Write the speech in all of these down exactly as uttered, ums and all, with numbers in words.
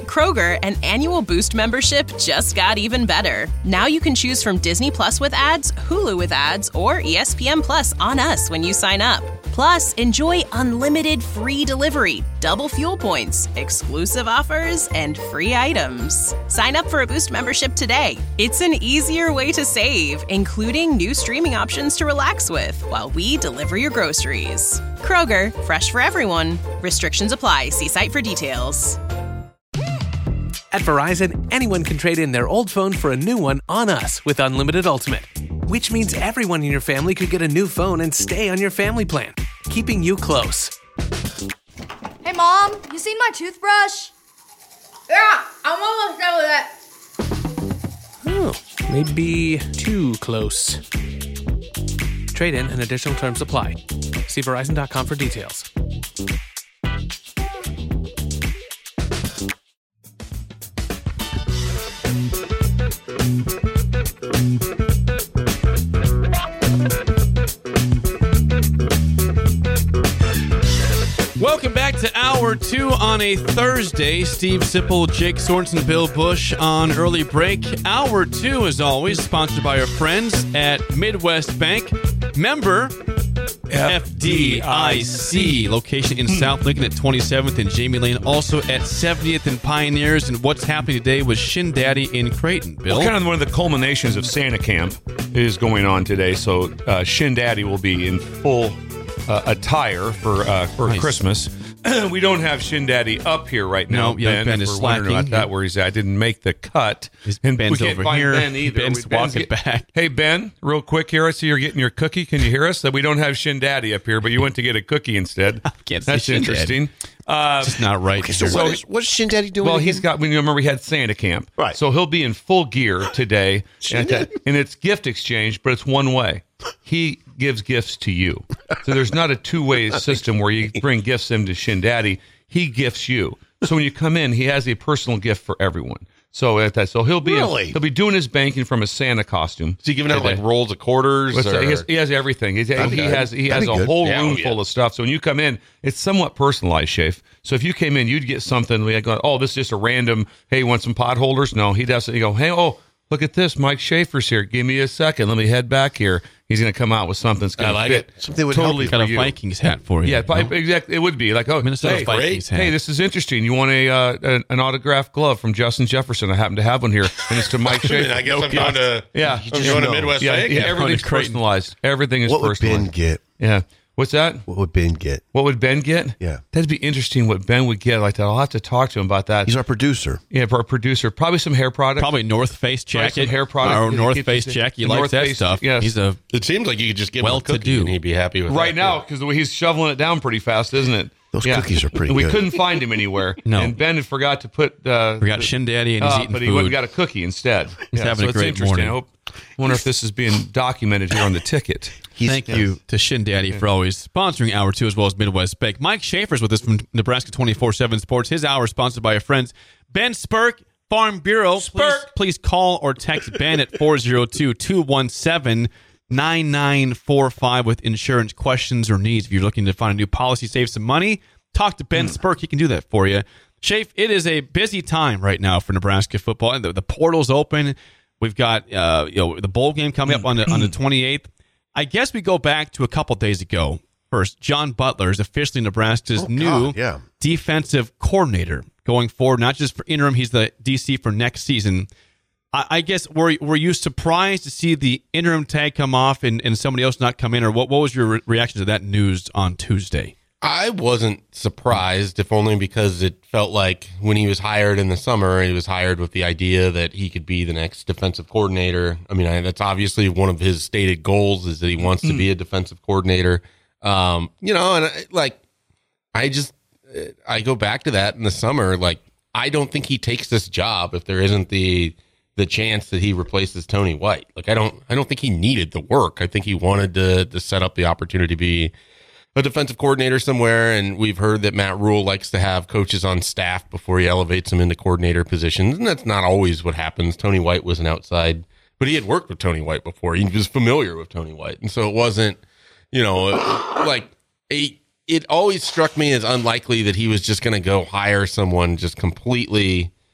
Kroger, an annual Boost membership just got even better. Now you can choose from Disney Plus with ads, Hulu with ads, or E S P N Plus on us when you sign up. Plus, enjoy unlimited free delivery, double fuel points, exclusive offers, and free items. Sign up for a Boost membership today. It's an easier way to save, including new streaming options to relax with while we deliver your groceries. Kroger, fresh for everyone. Restrictions apply. See site for details. At Verizon, anyone can trade in their old phone for a new one on us with Unlimited Ultimate, which means everyone in your family could get a new phone and stay on your family plan, keeping you close. Hey, Mom, you seen my toothbrush? Yeah, I'm almost done with it. Oh, maybe too close. Trade in and additional terms apply. See Verizon dot com for details. Welcome back to Hour two on a Thursday. Steve Sipple, Jake Sorensen, Bill Bush on early break. Hour two, as always, sponsored by our friends at Midwest Bank. Member F D I C. Location in South Lincoln at twenty-seventh and Jamie Lane. Also at seventieth and Pioneers. And what's happening today with Shin Daddy in Creighton, Bill? Well, kind of one of the culminations of Santa Camp is going on today. So uh, Shin Daddy will be in full uh, attire for uh, for nice. Christmas. We don't have Shin Daddy up here right now. No, yeah, Ben, Ben is we're slacking. wondering about that, where he's at. I didn't make the cut. And Ben's we can't over find here. Ben either. Ben's we, walking get, back. Hey, Ben, real quick here. I see you're getting your cookie. Can you hear us? That we don't have Shin Daddy up here, but you went to get a cookie instead. I can't see That's Shin interesting. Uh, it's not right. Okay, so So what is, what's Shin Daddy doing? Well, again? he's got. When you remember, he had Santa Camp, Right. So he'll be in full gear today, and, and it's gift exchange, but it's one way. He gives gifts to you, so there's not a two-way system where you bring gifts into Shin Daddy. He gifts you. So when you come in, he has a personal gift for everyone. So at that, so he'll be Really? he'll be doing his banking from a Santa costume. Is he giving out like rolls of quarters? What's that? Or? He, has, he has everything. He, he Okay. has he has That'd be a good. whole Yeah, room oh, yeah. full of stuff. So when you come in, it's somewhat personalized, Shafe. So if you came in, you'd get something. We go, oh, this is just a random. Hey, you want some pot holders? No, he doesn't. You go, hey, oh, look at this. Mike Schaefer's here. Give me a second. Let me head back here. He's going to come out with something that's going I to like fit. it. Something would totally help Got a for you. Vikings hat for you. Yeah, no? exactly. It would be like, oh, Minnesota hey, Vikings hat. hey, this is interesting. You want a uh, an, an autographed glove from Justin Jefferson? I happen to have one here, and it's to Mike Schaefer. I guess I'm going to. Yeah, I'm going to know. Midwest Yeah, Bank. yeah, Yeah, everything's Creighton. personalized. Everything is What would personalized. Ben get? Yeah. What's that? What would Ben get? What would Ben get? Yeah. That'd be interesting what Ben would get like that. I'll have to talk to him about that. He's our producer. Yeah, for our producer. Probably some hair products. Probably North Face Probably jacket. some hair products. Or He North gets Face his- jacket. He the likes North that Face, stuff. yes. He's a It seems like you could just give him a Well-to-do. cookie and he'd be happy with Right that. now, because the way he's shoveling it down pretty fast, isn't it? Those cookies are pretty We good. couldn't find him anywhere. No. And Ben had forgot to put... Uh, We got the- Shin Daddy and he's uh, eating but he food. went and got a cookie instead. He's having so a it's great interesting. morning. I hope, wonder if this is being documented here on the ticket. He's- Thank you to Shin Daddy for always sponsoring Hour two as well as Midwest Bank. Mike Schaefer's with us from Nebraska twenty-four seven Sports. His hour is sponsored by our friends Ben Spurk, Farm Bureau. Please, please call or text Ben at four oh two, two one seven, nine nine four five with insurance questions or needs. If you're looking to find a new policy, save some money, talk to Ben Spurk. He can do that for you. Shafe, it is a busy time right now for Nebraska football. And the, the portal's open. We've got uh, you know the bowl game coming up on the on the twenty-eighth. I guess we go back to a couple days ago. First, John Butler is officially Nebraska's Oh, new God, yeah. defensive coordinator going forward, not just for interim. He's the D C for next season. I, I guess, were, were you surprised to see the interim tag come off and, and somebody else not come in? Or what, what was your re- reaction to that news on Tuesday? I wasn't surprised, if only because it felt like when he was hired in the summer, he was hired with the idea that he could be the next defensive coordinator. I mean, I, that's obviously one of his stated goals is that he wants to be a defensive coordinator. Um, you know, and I, like, I just, I go back to that in the summer. Like, I don't think he takes this job if there isn't the the chance that he replaces Tony White. Like, I don't, I don't think he needed the work. I think he wanted to to set up the opportunity to be a defensive coordinator somewhere, and we've heard that Matt Rule likes to have coaches on staff before he elevates them into coordinator positions, and that's not always what happens. Tony White was an outside, but he had worked with Tony White before. He was familiar with Tony White, and so it wasn't, you know, like a, it always struck me as unlikely that he was just going to go hire someone just completely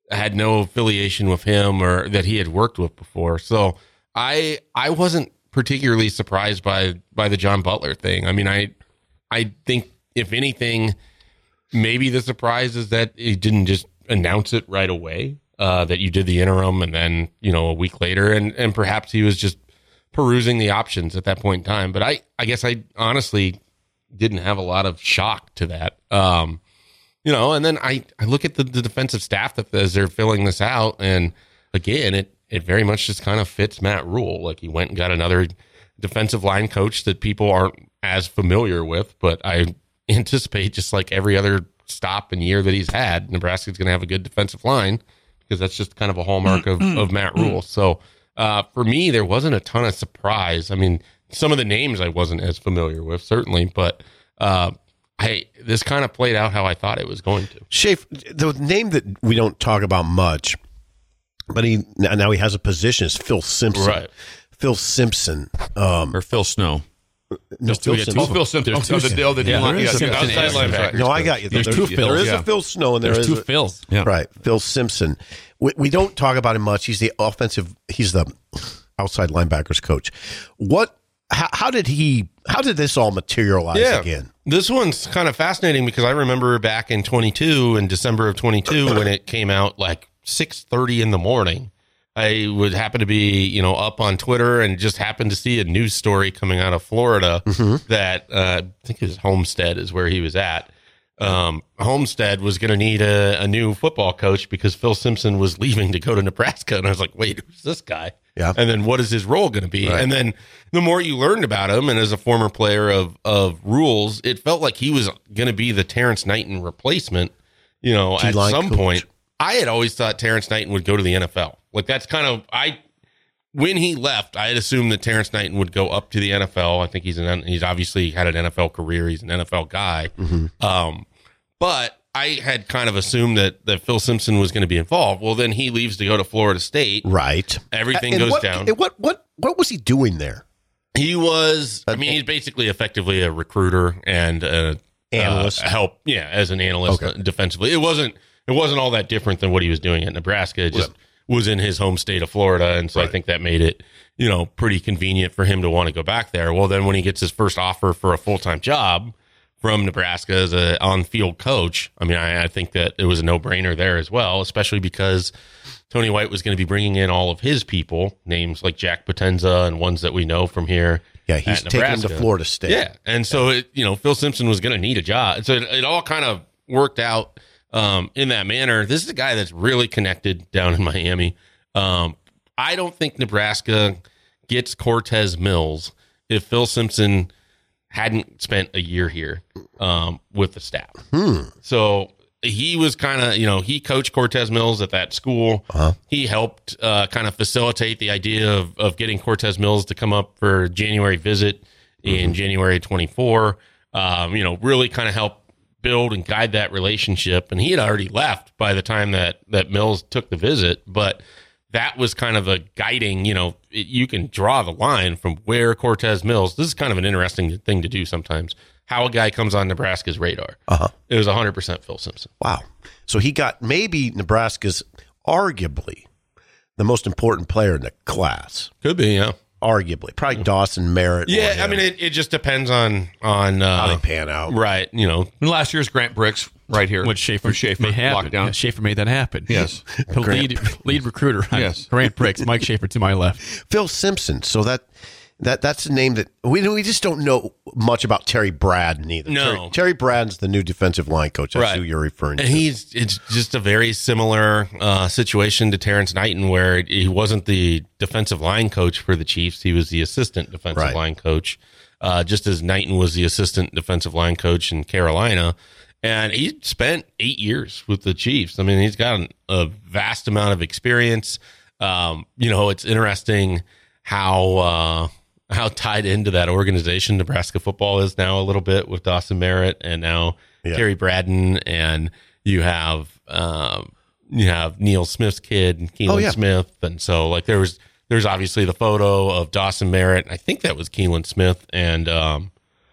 had no affiliation with him or that he had worked with before. So I I wasn't particularly surprised by by the John Butler thing. I mean, I I think if anything, maybe the surprise is that he didn't just announce it right away, uh, that you did the interim and then, you know, a week later, and and perhaps he was just perusing the options at that point in time. But I I guess I honestly didn't have a lot of shock to that. Um, you know, and then I, I look at the, the defensive staff that as they're filling this out, and again, it, it very much just kind of fits Matt Rule. Like, he went and got another defensive line coach that people aren't as familiar with, but I anticipate, just like every other stop and year that he's had, Nebraska's going to have a good defensive line, because that's just kind of a hallmark of, of Matt Rule. So uh, for me, there wasn't a ton of surprise. I mean, some of the names I wasn't as familiar with, certainly, but uh, I this kind of played out how I thought it was going to. Schaefer, the name that we don't talk about much, but he now he has a position, is Phil Simpson. Right. Phil Simpson. Um, Or Phil Snow. no, Phil Simpson. Oh, Phil Simpson. Oh, the deal, the Yeah, deal. there is Yeah, Simpson outside and linebacker. No, I got you. There's There- two There Phils, is yeah. a Phil Snow, and there There's is two a, Phils. Yeah. Right, Phil Simpson. We, we don't talk about him much. He's the offensive. He's the outside linebackers coach. What? How, how did he? How did this all materialize again? This one's kind of fascinating because I remember back in twenty-two, in December of twenty-two, when it came out like six thirty in the morning. I would happen to be, you know, up on Twitter and just happened to see a news story coming out of Florida Mm-hmm. that uh, I think his Homestead is where he was at. Um, Homestead was going to need a, a new football coach because Phil Simpson was leaving to go to Nebraska. And I was like, wait, who's this guy? Yeah. And then what is his role going to be? Right. And then the more you learned about him, and as a former player of, of Rules, it felt like he was going to be the Terrence Knighton replacement, you know, at D-line some coach. point. I had always thought Terrence Knighton would go to the N F L. Like, that's kind of, I, when he left, I had assumed that Terrence Knighton would go up to the N F L. I think he's an, he's obviously had an N F L career. He's an N F L guy. Mm-hmm. Um, but I had kind of assumed that, that Phil Simpson was going to be involved. Well, then he leaves to go to Florida State. Right. Everything And goes what, down. and What? What? What was he doing there? He was, I mean, he's basically effectively a recruiter and a Analyst. uh, help, yeah, as an analyst Okay. uh, defensively. It wasn't, it wasn't all that different than what he was doing at Nebraska. It just was in his home state of Florida, and so I think that made it, you know, pretty convenient for him to want to go back there. Well, then when he gets his first offer for a full time job from Nebraska as a on field coach, I mean, I, I think that it was a no brainer there as well, especially because Tony White was going to be bringing in all of his people, names like Jack Potenza and ones that we know from here. Yeah, he's at taking him to Nebraska. Florida State. Yeah, and so it, you know, Phil Simpson was going to need a job, so it, it all kind of worked out um, in that manner. This is a guy that's really connected down in Miami. Um, I don't think Nebraska gets Cortez Mills if Phil Simpson hadn't spent a year here um, with the staff. Hmm. So he was kind of, you know, he coached Cortez Mills at that school. Uh-huh. He helped uh, kind of facilitate the idea of, of getting Cortez Mills to come up for a January visit in January twenty-four. Um, you know, really kind of help build and guide that relationship. And he had already left by the time that, that Mills took the visit, but that was kind of a guiding, you know, it, you can draw the line from where Cortez Mills, this is kind of an interesting thing to do sometimes, how a guy comes on Nebraska's radar. Uh-huh. It was one hundred percent Phil Simpson. Wow. So he got maybe Nebraska's arguably the most important player in the class. Could be, yeah. Arguably. Probably Dawson Merritt. or Yeah, I him. mean, it, it just depends on, on uh, how they pan out. right, you know. And last year's Grant Bricks right here. What Schaefer, Or Schaefer may happen. lockdown. Yeah, Schaefer made that happen. Yes. The lead, lead recruiter. Yes. Grant Bricks, Mike Schaefer to my left. Phil Simpson. So that that that's a name that we we just don't know much about Terry Braden either. No. Terry, Terry Braden's the new defensive line coach. That's Right. who you're referring And to. he's it's just a very similar uh, situation to Terrence Knighton, where he wasn't the defensive line coach for the Chiefs; he was the assistant defensive Right. line coach, uh, just as Knighton was the assistant defensive line coach in Carolina. And he spent eight years with the Chiefs. I mean, he's got a vast amount of experience. Um, you know, it's interesting how uh, how tied into that organization Nebraska football is now a little bit with Dawson Merritt and now Yeah. Terry Braden, and you have um, you have Neil Smith's kid, Keelan Oh, yeah. Smith, and so like there was there's obviously the photo of Dawson Merritt. I think that was Keelan Smith and um,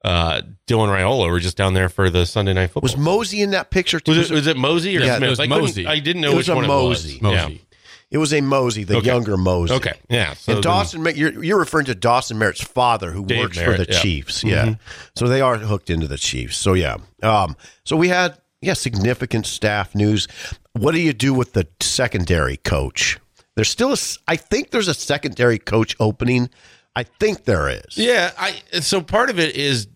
uh, Dylan Raiola were just down there for the Sunday Night Football. Was Mosey in that picture too? Was it, was it Mosey or yeah, Smith? it was I Mosey. couldn't- I didn't know It which was a one Mosey. it was. Mosey. Yeah. It was a Mosey, the Okay. younger Mosey. Okay, yeah. So and Dawson, you're, you're referring to Dawson Merritt's father, who Dave works Merritt, for the yeah. Chiefs. Yeah, so they are hooked into the Chiefs. So yeah, um, so we had yeah significant staff news. What do you do with the secondary coach? There's still a, I think there's a secondary coach opening. I think there is. Yeah, I. So part of it is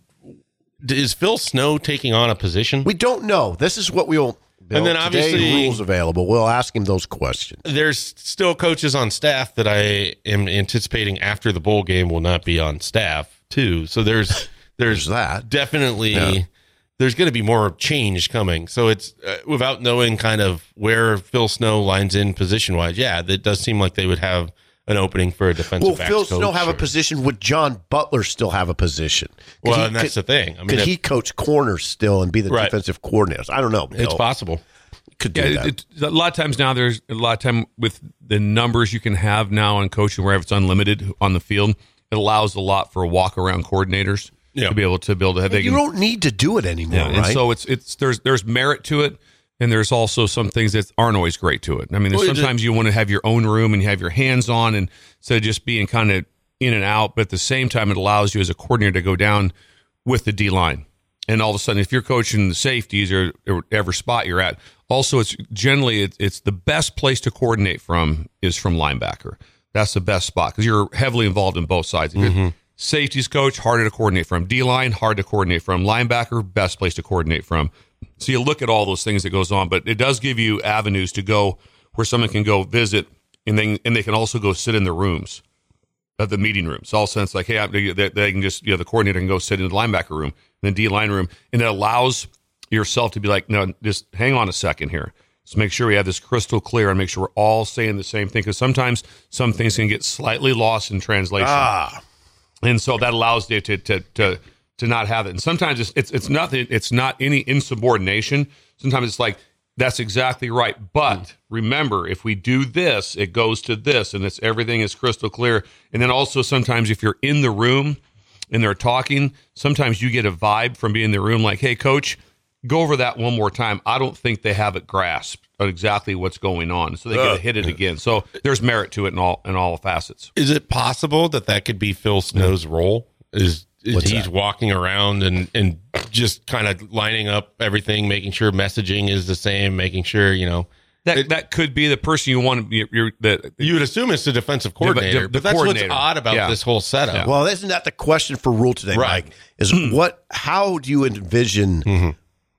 is Phil Snow taking on a position? We don't know. This is what we'll. And then today, obviously- rules available. We'll ask him those questions. There's still coaches on staff that I am anticipating after the bowl game will not be on staff too. So there's there's, There's that. definitely Yeah. there's going to be more change coming. So it's uh, without knowing kind of where Phil Snow lines in position wise. Yeah, it does seem like they would have an opening for a defensive Will backs Phil coach Snow have a or- position? Would John Butler still have a position? Could Well, he- and that's could, the thing. I mean, could if- he coach corners still and be the Right. defensive coordinator? I don't know. it's Bill. possible. Could do Yeah, that. it, it, a lot of times now there's a lot of time with the numbers you can have now in coaching wherever it's unlimited on the field. It allows a lot for walk around coordinators Yeah. to be able to build a head. They you can- don't need to do it anymore, Yeah, and right? so it's it's there's there's merit to it, and there's also some things that aren't always great to it. I mean, there's Well, it- sometimes you want to have your own room and you have your hands on, and instead of just being kind of in and out, but at the same time, it allows you as a coordinator to go down with the D line. And all of a sudden, if you're coaching the safeties or, or whatever spot you're at, also it's generally it's, it's the best place to coordinate from is from linebacker. That's the best spot because you're heavily involved in both sides. If you're safeties coach, harder to coordinate from. D-line, hard to coordinate from. Linebacker, best place to coordinate from. So you look at all those things that goes on, but it does give you avenues to go where someone can go visit, and then and they can also go sit in the rooms, of the meeting rooms. All sense like, hey, I- they, they can just, you know, the coordinator can go sit in the linebacker room, and the D-line room, and it allows yourself to be like, no, just hang on a second here. Let's make sure we have this crystal clear and make sure we're all saying the same thing, because sometimes some things can get slightly lost in translation. ah, And so that allows you to to to to not have it. And sometimes it's it's it's nothing. It's not any insubordination. Sometimes it's like that's exactly right. But remember, if we do this, it goes to this, and it's everything is crystal clear. And then also sometimes if you're in the room and they're talking, sometimes you get a vibe from being in the room, like, hey, coach, go over that one more time. I don't think they have it grasped on exactly what's going on, so they got to hit it again. So there's merit to it in all in all facets. Is it possible that that could be Phil Snow's role? Is, is What's he's that? walking around and, and just kind of lining up everything, making sure messaging is the same, making sure, you know. That that could be the person you want to be. You're, that You would assume it's the defensive coordinator, the but that's coordinator. what's odd about Yeah. this whole setup. Yeah. well, isn't that the question for rule today, Right. Mike? Is what? How do you envision? Mm-hmm.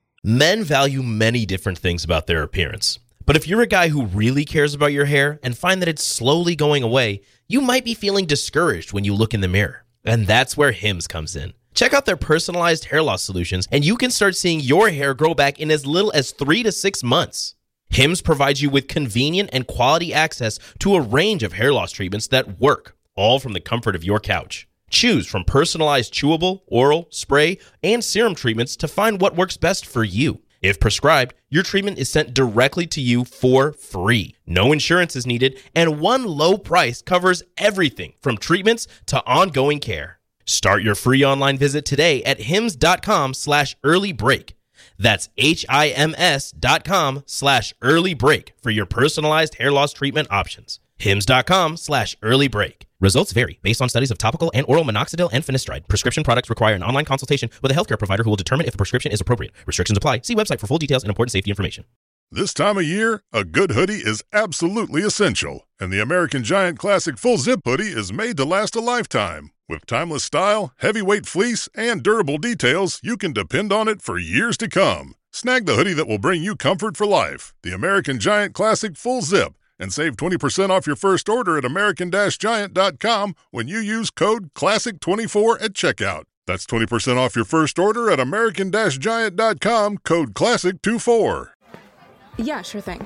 Men value many different things about their appearance. But if you're a guy who really cares about your hair and find that it's slowly going away, you might be feeling discouraged when you look in the mirror. And that's where Hims comes in. Check out their personalized hair loss solutions, and you can start seeing your hair grow back in as little as three to six months. Hims provides you with convenient and quality access to a range of hair loss treatments that work, all from the comfort of your couch. Choose from personalized chewable, oral, spray, and serum treatments to find what works best for you. If prescribed, your treatment is sent directly to you for free. No insurance is needed, and one low price covers everything from treatments to ongoing care. Start your free online visit today at hims.com slash early break. That's H-I-M-S dot com slash early break for your personalized hair loss treatment options. Hims.com slash early break. Results vary based on studies of topical and oral minoxidil and finasteride. Prescription products require an online consultation with a healthcare provider who will determine if the prescription is appropriate. Restrictions apply. See website for full details and important safety information. This time of year, a good hoodie is absolutely essential, and the American Giant Classic Full Zip Hoodie is made to last a lifetime. With timeless style, heavyweight fleece, and durable details, you can depend on it for years to come. Snag the hoodie that will bring you comfort for life, the American Giant Classic Full Zip, and save twenty percent off your first order at american giant dot com when you use code classic twenty-four at checkout. That's twenty percent off your first order at american giant dot com, code classic twenty-four. Yeah, sure thing.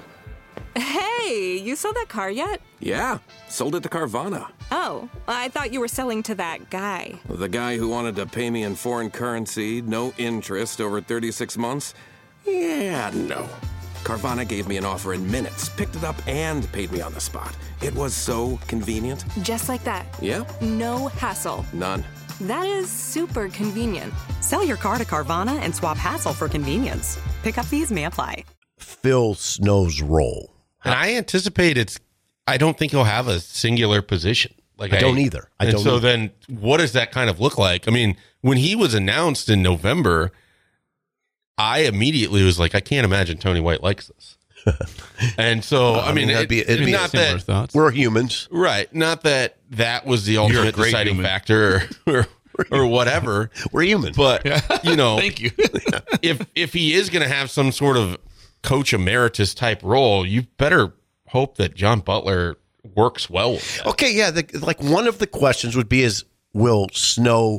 Hey, you sold that car yet? Yeah, sold it to Carvana. Oh, I thought you were selling to that guy. The guy who wanted to pay me in foreign currency, no interest, over thirty-six months? Yeah, no. Carvana gave me an offer in minutes, picked it up, and paid me on the spot. It was so convenient. Just like that. Yeah? No hassle. None. That is super convenient. Sell your car to Carvana and swap hassle for convenience. Pickup fees may apply. Phil Snow's role. And I anticipate it's, I don't think he'll have a singular position. Like I don't either. I and don't so either. then what does that kind of look like? I mean, when he was announced in November, I immediately was like, I can't imagine Tony White likes this. And so, Well, I mean, that'd it, be, it'd be not that thoughts. we're humans. Right. Not that that was the You're a ultimate great deciding human. factor or, or, or whatever. We're human. But, you know, Thank you. if if he is going to have some sort of coach emeritus type role, you better hope that John Butler works well with that. Okay, yeah. The, like one of the questions would be: Is will Snow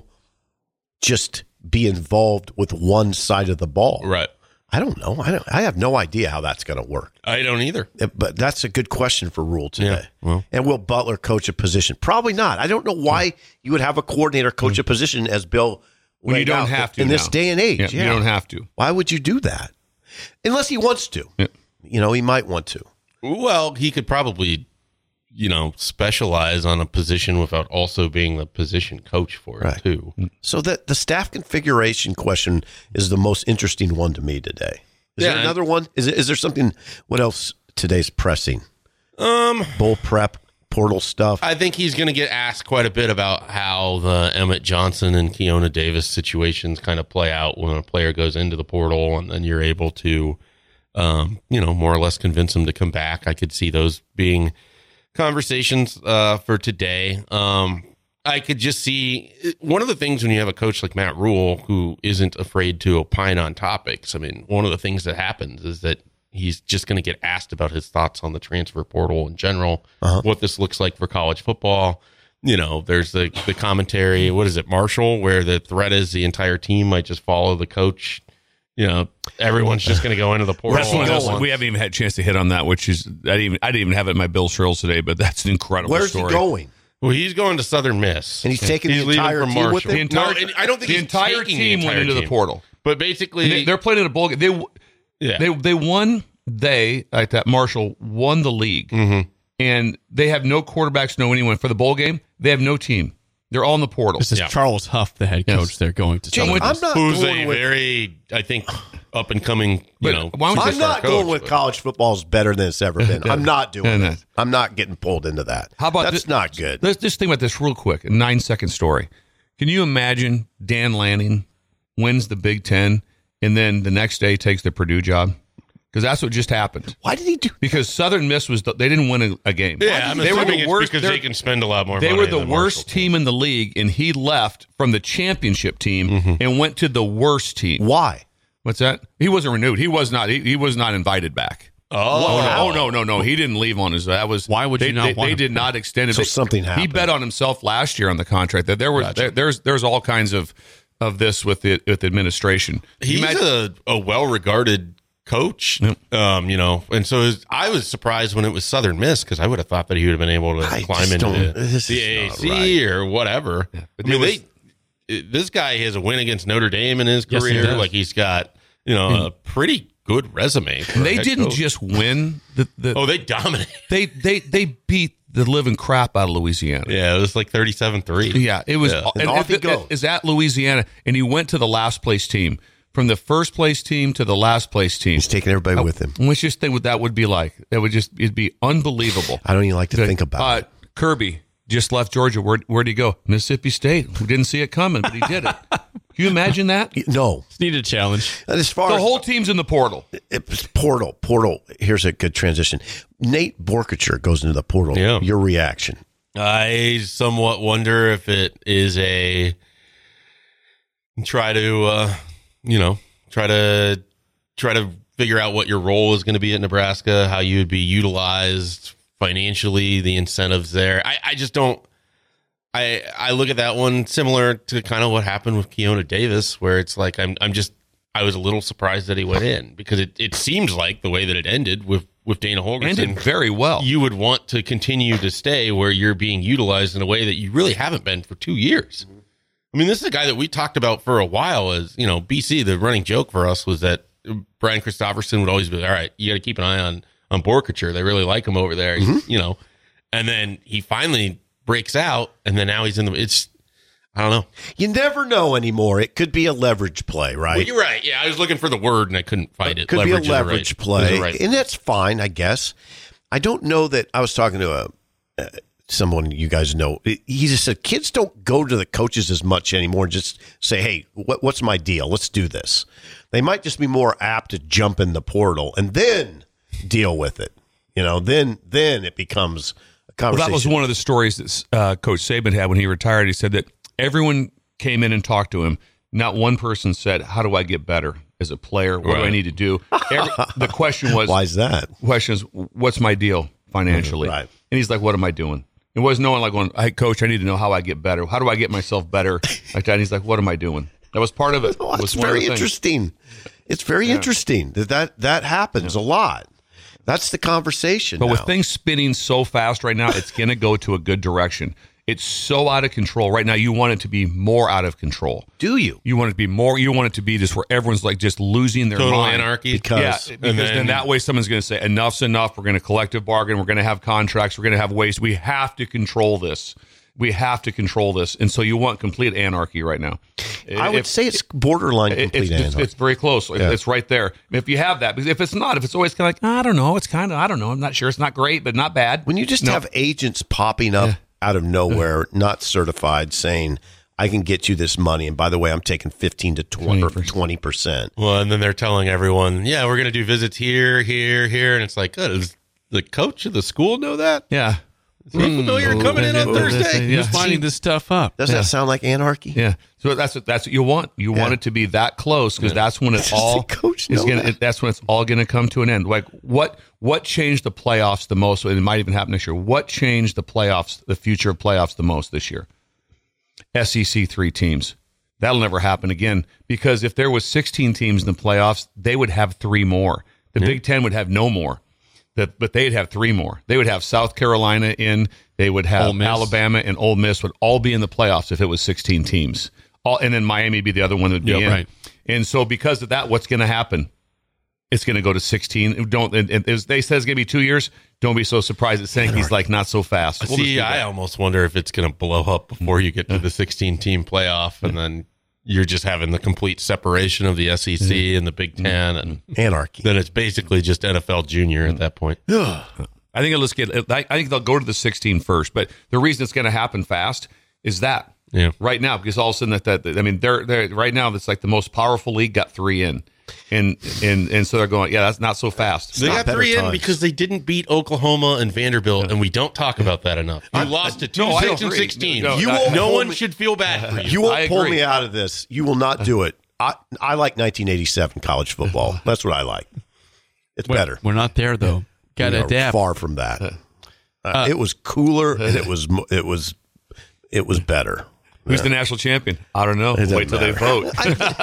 just be involved with one side of the ball? Right. I don't know. I don't. I have no idea how that's going to work. I don't either. Uh, But that's a good question for Rule today. Yeah, well. And will Butler coach a position? Probably not. I don't know why you would have a coordinator coach a position as Bill. When you laid don't out have to in this now. day and age. Yeah, Yeah, you don't have to. Why would you do that? Unless he wants to. Yeah. You know, he might want to. Well, he could probably, you know, specialize on a position without also being the position coach for it, Right. too. So that the staff configuration question is the most interesting one to me today. Is Yeah, there another one? Is it, is there something? What else today's pressing? Um, Bull prep, portal stuff. I think he's going to get asked quite a bit about how the Emmett Johnson and Keona Davis situations kind of play out when a player goes into the portal and then you're able to, um, you know, more or less convince them to come back. I could see those being conversations uh, for today. Um, I could just see one of the things when you have a coach like Matt Rule who isn't afraid to opine on topics. I mean, one of the things that happens is that he's just going to get asked about his thoughts on the transfer portal in general, Uh-huh. what this looks like for college football. You know, there's the, the commentary, what is it, Marshall, where the threat is the entire team might just follow the coach. You know, everyone's just going to go into the portal. That's one at else. once. We haven't even had a chance to hit on that, which is I didn't even I didn't even have it in my Bill Shrills today, but that's an incredible Where's story. he going? Well, he's going to Southern Miss, And he's taking the leaving entire for team Marshall. with him? The entire, No, and I don't think the he's entire taking team the went entire into the team. portal. But basically, And they, they're playing in a bowl game. They yeah. they they won. They like that Marshall won the league, Mm-hmm. and they have no quarterbacks, no anyone for the bowl game. They have no team. They're all in the portal. This is Yeah. Charles Huff, the head Yes. coach. They're going to. Jake, Southern I'm Miss. not who's going a with, very, I think, up and coming, you But know. why don't you I'm just not coach, going with but- college football's better than it's ever been. I'm not doing No, no. it. I'm not getting pulled into that. How about that's thi- not good? Let's just think about this real quick. A nine second story. Can you imagine Dan Lanning wins the Big Ten and then the next day takes the Purdue job? Because that's what just happened. Why did he do? Because Southern Miss was the, they didn't win a, a game. Yeah, I'm they were assuming the it's worst. because they're- they can spend a lot more They money were the than worst Marshall. team in the league, and he left from the championship team Mm-hmm. and went to the worst team. Why? What's that? He wasn't renewed. He was not. He, he was not invited back. Oh, Oh no! Oh no! No! No! He didn't leave on his. That was Why would they, you not They, want they him did not extend it. So They- something He happened. bet on himself last year on the contract. That there was there, there's there's all kinds of of this with the with the administration. He's Imagine- a, a well-regarded coach, um, you know, and so his, I was surprised when it was Southern Miss because I would have thought that he would have been able to I climb just into don't- the, this the is A A not C or whatever. but I mean, it was- they, this guy has a win against Notre Dame in his Yes, he career. does. Like he's got, you know, a pretty good resume. for a And they head didn't coach. just win. The, the Oh, they dominated. they they they beat the living crap out of Louisiana. Yeah, it was like thirty-seven three. Yeah, it was. Yeah. And off he it, goes. it is at Louisiana, and he went to the last place team. From the first place team to the last place team. He's taking everybody with him. Let's just think what that would be like. It would just it'd be unbelievable. I don't even like to think about uh, it. Kirby just left Georgia. Where where'd he go? Mississippi State. We didn't see it coming, but he did it. Can you imagine that? No. Just need a challenge. And as far The as whole team's in the portal. it's portal, portal. Here's a good transition. Nate Borkature goes into the portal. Yeah. Your reaction? I somewhat wonder if it is a try to, uh, you know, try to try to figure out what your role is going to be at Nebraska, how you would be utilized financially, the incentives there. I, I just don't. I I look at that one similar to kind of what happened with Keona Davis, where it's like I'm I'm just I was a little surprised that he went in because it, it seems like the way that it ended with with Dana Holgorsen Ended very well. You would want to continue to stay where you're being utilized in a way that you really haven't been for two years. I mean, this is a guy that we talked about for a while as, you know, B C, the running joke for us was that Brian Christopherson would always be, all right, you got to keep an eye on, on Borkature. They really like him over there, Mm-hmm. you know, and then he finally breaks out and then now he's in the, it's, I don't know. You never know anymore. It could be a leverage play, right? Well, you're right. Yeah, I was looking for the word and I couldn't find it. It could leverage be a leverage right. play, Right. and that's fine, I guess. I don't know that. I was talking to a uh, someone you guys know. He just said kids don't go to the coaches as much anymore and just say, hey, what, what's my deal? Let's do this. They might just be more apt to jump in the portal and then deal with it. You know, then then it becomes a conversation. Well, that was one of the stories that uh, Coach Saban had when he retired. He said that everyone came in and talked to him. Not one person said, how do I get better as a player? What right. do I need to do? Every, the question was, why is that? The question is, what's my deal financially? Right. And he's like, what am I doing? It was no one like going, hey, Coach, I need to know how I get better. How do I get myself better? Like that. And he's like, what am I doing? That was part of it. Oh, it it's was very interesting. It's very yeah. interesting that that, that happens yeah. a lot. That's the conversation. But now. with things spinning so fast right now, it's going to go to a good direction. It's so out of control right now. You want it to be more out of control. Do you? You want it to be more. You want it to be just where everyone's like just losing their Total mind. anarchy. Because, yeah, because then, then that way someone's going to say enough's enough. We're going to collective bargain. We're going to have contracts. We're going to have ways. We have to control this. We have to control this. And so you want complete anarchy right now. I would if, say it's borderline it, complete it's, anarchy. It's, it's very close. Yeah. It's right there. If you have that, because if it's not, if it's always kind of like, I don't know, it's kind of, I don't know, I'm not sure. It's not great, but not bad. When you just no. have agents popping up Yeah. out of nowhere, not certified, saying, I can get you this money. And by the way, I'm taking fifteen to twenty percent. Well, and then they're telling everyone, yeah, we're going to do visits here, here, here. And it's like, good. Does the coach of the school know that? Yeah. Is he familiar coming in on Thursday? Who's finding this stuff up? Doesn't Yeah. that sound like anarchy? Yeah, so that's what that's what you want. You Yeah. want it to be that close because that's when it's Does the all coach is know gonna. that? It, that's when it's all going to come to an end. Like what what changed the playoffs the most? And it might even happen next year. What changed the playoffs, the future of playoffs the most this year? S E C three teams. That'll never happen again because if there was sixteen teams in the playoffs, they would have three more. The Big Ten would have no more. That, but they'd have three more. They would have South Carolina in. They would have Alabama and Ole Miss would all be in the playoffs if it was sixteen teams. All, and then Miami would be the other one that would be Yep, in. right. And so because of that, what's going to happen? It's going to go to sixteen. Don't. And, and they said it's going to be two years. Don't be so surprised that Sankey's like not so fast. We'll See, I almost wonder if it's going to blow up before you get to the sixteen-team playoff, and then you're just having the complete separation of the S E C and the Big Ten, and Anarchy. then it's basically just N F L Junior at that point. I think it'll just get. I I think they'll go to the sixteen first. But the reason it's going to happen fast is that Yeah. right now because all of a sudden that, that I mean they're they're right now that's like the most powerful league got three in, and and and so they're going yeah that's not so fast. They not got better three in times. because they didn't beat Oklahoma and Vanderbilt, and we don't talk about that enough. You lost to two, no, I six, and agree. sixteen. No, You I- won't no pull one me- should feel bad for you. You won't I pull agree. me out of this. You will not do it. I, I like nineteen eighty-seven college football. That's what I like. It's better. We're not there though. Got to We are adapt. Far from that. Uh, it was cooler and it was mo- it was it was better. Who's the national champion? I don't know. doesn't Wait till they matter. vote.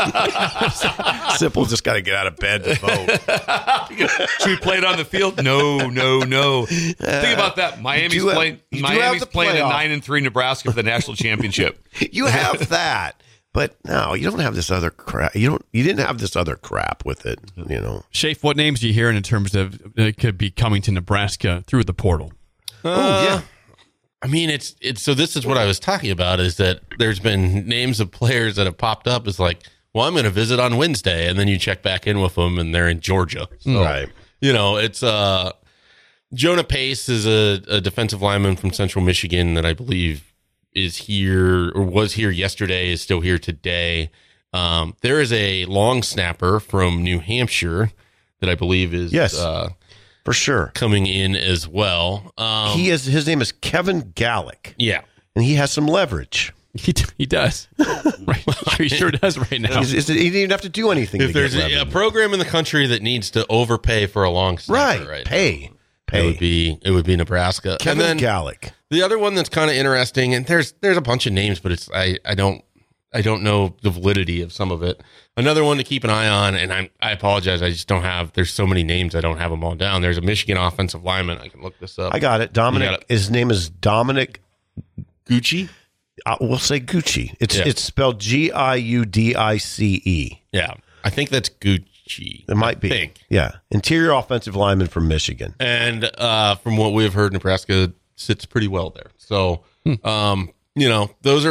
Simple just got to get out of bed to vote. Should we play it on the field? No, no, no. Think about that. Miami's you do have- playing. you do Miami's have the playing at playoff. nine and three Nebraska for the national championship. You have that, but no, you don't have this other crap. You don't. You didn't have this other crap with it. You know. Shafe, what names are you hearing in terms of uh, could be coming to Nebraska through the portal? oh yeah. I mean, it's it's so. This is what I was talking about. Is that there's been names of players that have popped up. It's like, well, I'm going to visit on Wednesday, and then you check back in with them, and they're in Georgia. So, Right. You know, it's uh, Jonah Pace is a, a defensive lineman from Central Michigan that I believe is here or was here yesterday, is still here today. Um, there is a long snapper from New Hampshire that I believe is Yes. uh, For sure. coming in as well. Um, He is. His name is Kevin Gallick, yeah. and he has some leverage. He, he does. Right. He sure does right now. He's, he's, he didn't even have to do anything. If to there's get a, a leverage. program in the country that needs to overpay for a long snapper, right, right, pay, it pay. would be it would be Nebraska. Kevin and then Gallick. the other one that's kind of interesting, and there's there's a bunch of names, but it's I I don't I don't know the validity of some of it. Another one to keep an eye on, and I I apologize, I just don't have. There's so many names, I don't have them all down. There's a Michigan offensive lineman. I can look this up. I got it. Dominic. You got it. His name is Dominic. Gucci. Uh, we'll say Gucci. It's Yeah. it's spelled G I U D I C E. Yeah, I think that's Gucci. It might be. I think. Yeah, interior offensive lineman from Michigan. And uh, from what we've heard, Nebraska sits pretty well there. So, um, you know, those are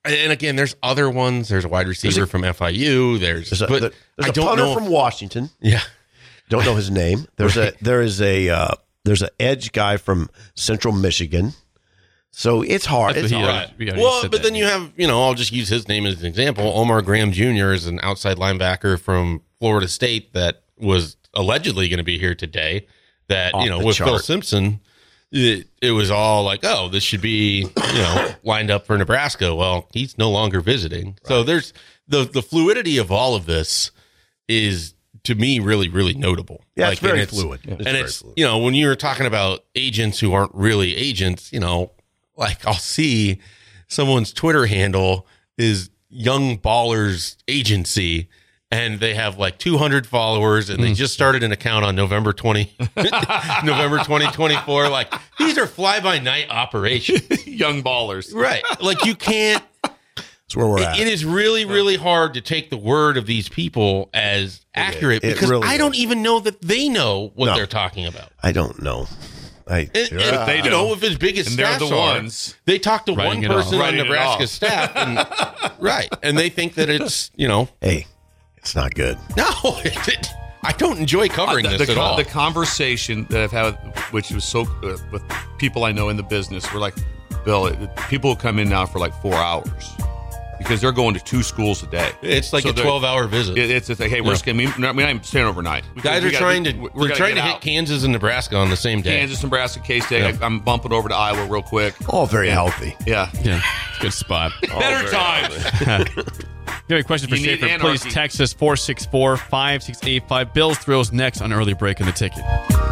And again, there's other ones. There's a wide receiver a, from F I U. There's, there's a, but there's I a don't punter know from if, Washington. Yeah, don't know his name. There's right. a there is a uh, there's an edge guy from Central Michigan. So it's hard. That's it's he, hard. right. Well, but then you have, you know, I'll just use his name as an example. Omar Graham Junior is an outside linebacker from Florida State that was allegedly going to be here today. That, Off you know, the with chart. Phil Simpson, it, it was all like, oh, this should be, you know, lined up for Nebraska. Well, he's no longer visiting. Right. So there's the the fluidity of all of this is, to me, really, really notable. Yeah, like, it's very and it's, fluid. Yeah. It's and very it's, fluid. you know, when you're talking about agents who aren't really agents, you know, like I'll see someone's Twitter handle is Young Ballers Agency, and they have like two hundred followers, and they just started an account on November twentieth, November twenty twenty-four. Like, these are fly-by-night operations. Young Ballers. Right. Like, you can't. That's where we're it, at. it is really, really hard to take the word of these people as accurate it because really I don't is. even know that they know what No. they're talking about. I don't know. I, And, and, uh, they you do. know, if his biggest And they're staffs the are, ones they talk to writing one it off. person on Writing it Nebraska's off. staff, and, right, and they think that it's, you know, hey, it's not good. no, it, I don't enjoy covering Uh, the, this the, at all. the conversation that I've had, which was so uh, with people I know in the business, were like, Bill, it, people come in now for like four hours because they're going to two schools a day. It's like So a they're- twelve-hour visit. It, it's, it's like, hey, we're Yeah. just gonna, we're not even staying overnight. We- Guys we are gotta- trying to we- we they're gotta trying get to hit out. Kansas and Nebraska on the same day. Kansas, Nebraska, K-State. Yeah. I, I'm bumping over to Iowa real quick. All very healthy. Yeah. Yeah, good spot. Better times. If you have a question for You need Schaefer, please anarchy. text us four six four, five six eight five. Bills Thrills next on Early Break in the Ticket.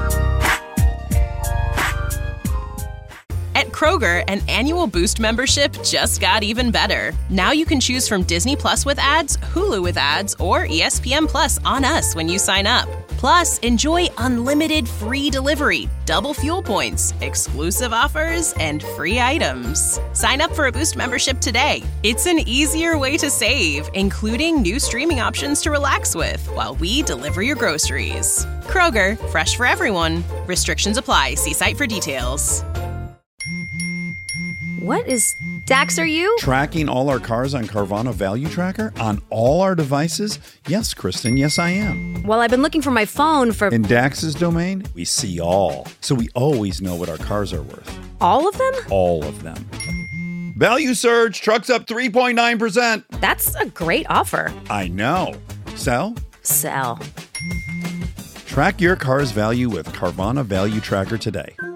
At Kroger, an annual Boost membership just got even better. Now you can choose from Disney Plus with ads, Hulu with ads, or E S P N Plus on us when you sign up. Plus, enjoy unlimited free delivery, double fuel points, exclusive offers, and free items. Sign up for a Boost membership today. It's an easier way to save, including new streaming options to relax with while we deliver your groceries. Kroger, fresh for everyone. Restrictions apply. See site for details. What is Dax, are you? Tracking all our cars on Carvana Value Tracker on all our devices? Yes, Kristen, yes, I am. Well, I've been looking for my phone for In Dax's domain, we see all. So we always know what our cars are worth. all of them? All of them. Value surge, trucks up three point nine percent. That's a great offer. I know. Sell? Sell. Track your car's value with Carvana Value Tracker today.